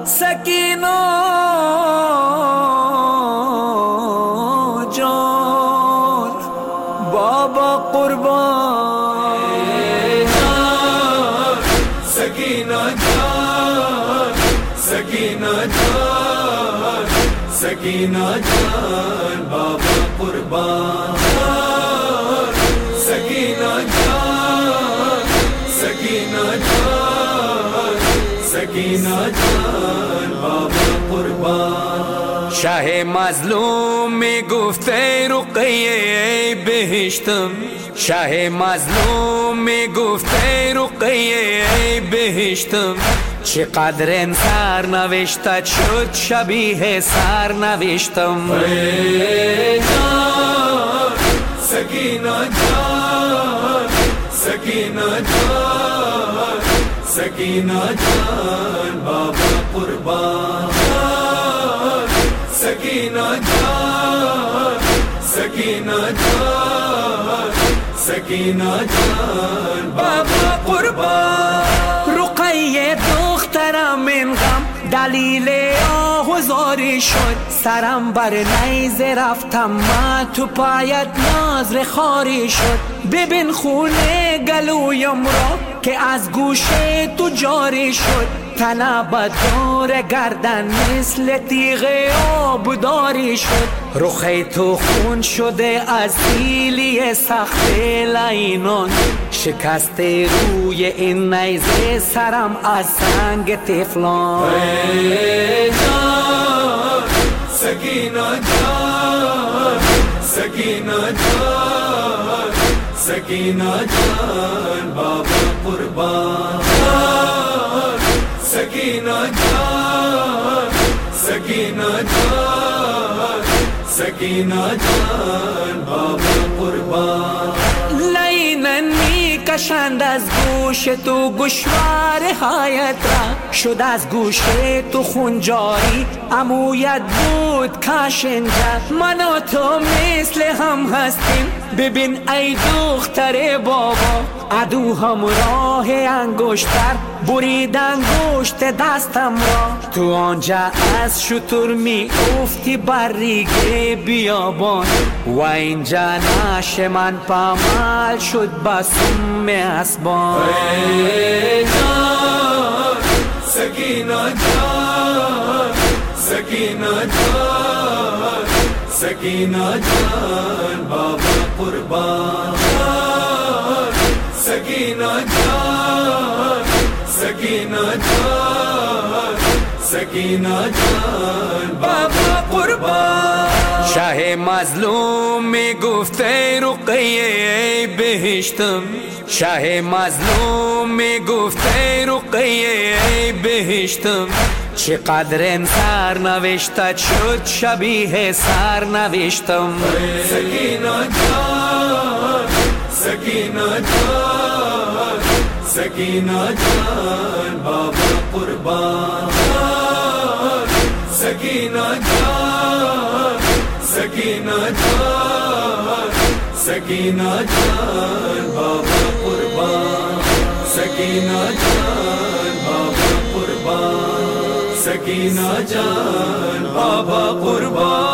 سکینہ جان بابا قربان، سکینہ جان، سکینہ جان، سکینہ جان بابا قربان، سکینہ جان، سکینہ جان، سکینہ جان بابا قربان. شاه مظلوم میگفته رقیه ای بهشتم، شاه مظلوم میگفته رقیه ای بهشتم، چقدر این سرنوشتت شد شبیه سرنوشتم. ای جان سکینہ جان، سکینہ جان، سکینہ جان بابا قربان، سکینہ جان، سکینہ جان، سکینہ جان بابا قربان. رقیه دخترم این غم دلیل آهوزاری شد، سرم بر نیزه رفتم من تو پایت نازر خاری شد. ببین خونه گلویم را که از گوشه تو جاری شد، تنبت دور گردن مثل تیغ آبداری شد. رخی تو خون شده از سیلی سخت لعینان، شکست روی این نیزه سرم از سنگ تفلان. ای جان سکینہ جان، سکینہ جان، سکینہ جان بابا قربان، سکینہ جان، سکینہ جان، سکینہ جان بابا قربان. لینن میکشند از گوش تو گوشوار هایت را، شد از گوش تو خون جاری عمویت بود کاش اینجا. من و تو مثل هم هستیم، ببین ای دختر بابا، عدو همراه انگشتر برید انگشت دستم را. تو آنجا از شتر می افتی بر ریگ بیابان، و اینجا نعش من پامال شد بسم اسبان. ای جان سکینہ جان، سکینہ جان، سکینہ جان بابا قربان، سکینہ جان، سکینہ جان، سکینہ جان بابا قربان. شاه مظلوم میگفته رقیه ای بهشتم، شاه مظلوم میگفته رقیه ای بهشتم، چقدر این سرنوشتت شد شبیه سرنوشتم. سکینہ جان، سکینہ جان، سکینہ جان بابا قربان، سکینہ جان، سکینہ جان، سکینہ جان بابا قربان، سکینہ جان بابا قربان، سکینہ جان بابا قربان.